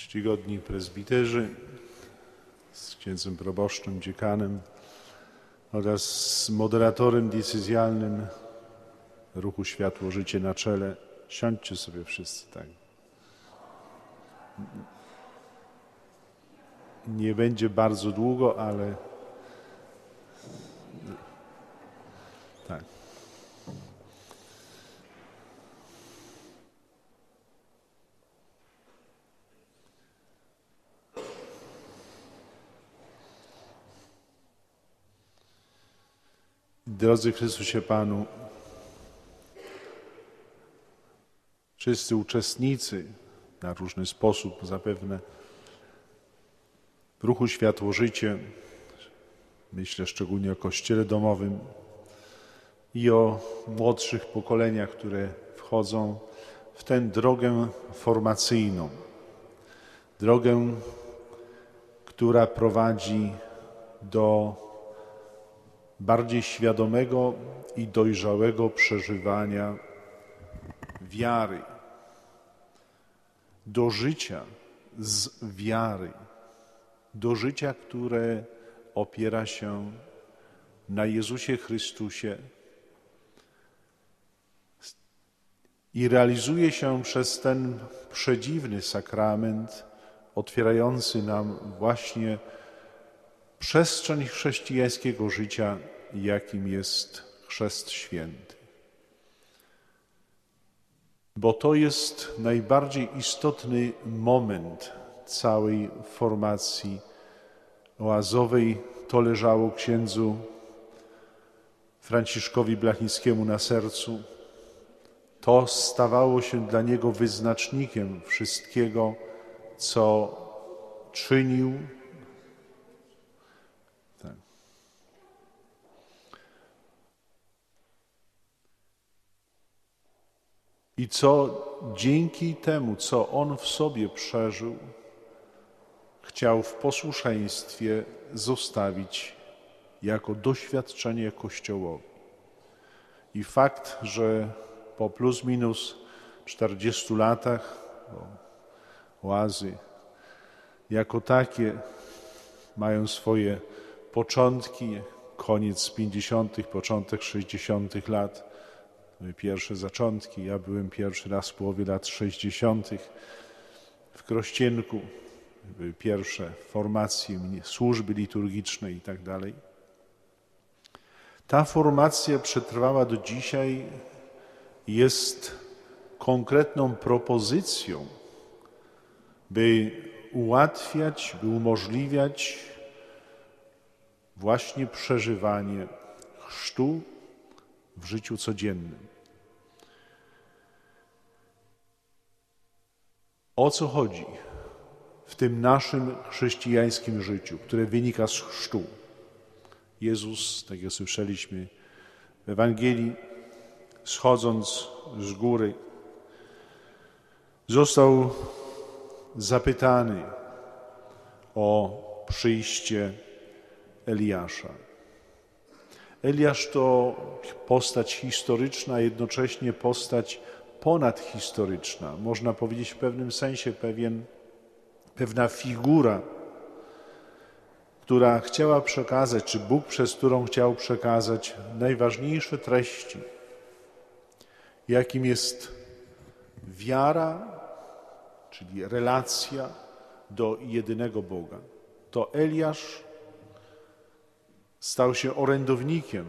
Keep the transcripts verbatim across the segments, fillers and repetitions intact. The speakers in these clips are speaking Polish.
Czcigodni prezbiterzy z księdzem proboszczem, dziekanem oraz z moderatorem diecezjalnym ruchu Światło Życie na czele. Siądźcie sobie wszyscy tak. Nie będzie bardzo długo, ale tak. Drodzy Chrystusie Panu, wszyscy uczestnicy na różny sposób zapewne w ruchu Światło Życie, myślę szczególnie o Kościele domowym i o młodszych pokoleniach, które wchodzą w tę drogę formacyjną, drogę, która prowadzi do bardziej świadomego i dojrzałego przeżywania wiary, do życia z wiary, do życia, które opiera się na Jezusie Chrystusie i realizuje się przez ten przedziwny sakrament otwierający nam właśnie przestrzeń chrześcijańskiego życia, jakim jest Chrzest Święty. Bo to jest najbardziej istotny moment całej formacji oazowej. To leżało księdzu Franciszkowi Blachnickiemu na sercu. To stawało się dla niego wyznacznikiem wszystkiego, co czynił. Tak. I co dzięki temu, co on w sobie przeżył, chciał w posłuszeństwie zostawić jako doświadczenie Kościołowi. I fakt, że po plus minus czterdziestu latach oazy jako takie mają swoje początki, koniec pięćdziesiątych, początek sześćdziesiątych lat, pierwsze zaczątki. Ja byłem pierwszy raz w połowie lat sześćdziesiątych w Krościenku. Były pierwsze formacje, służby liturgiczne i tak dalej. Ta formacja przetrwała do dzisiaj, jest konkretną propozycją, by ułatwiać, by umożliwiać właśnie przeżywanie chrztu w życiu codziennym. O co chodzi w tym naszym chrześcijańskim życiu, które wynika z chrztu? Jezus, tak jak słyszeliśmy w Ewangelii, schodząc z góry, został zapytany o przyjście Eliasza. Eliasz to postać historyczna, a jednocześnie postać ponadhistoryczna. Można powiedzieć w pewnym sensie pewien, pewna figura, która chciała przekazać, czy Bóg przez którą chciał przekazać najważniejsze treści, jakim jest wiara, czyli relacja do jedynego Boga. To Eliasz stał się orędownikiem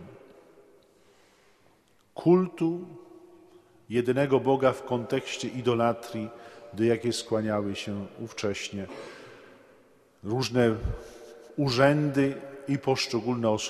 kultu jedynego Boga w kontekście idolatrii, do jakiej skłaniały się ówcześnie różne urzędy i poszczególne osoby.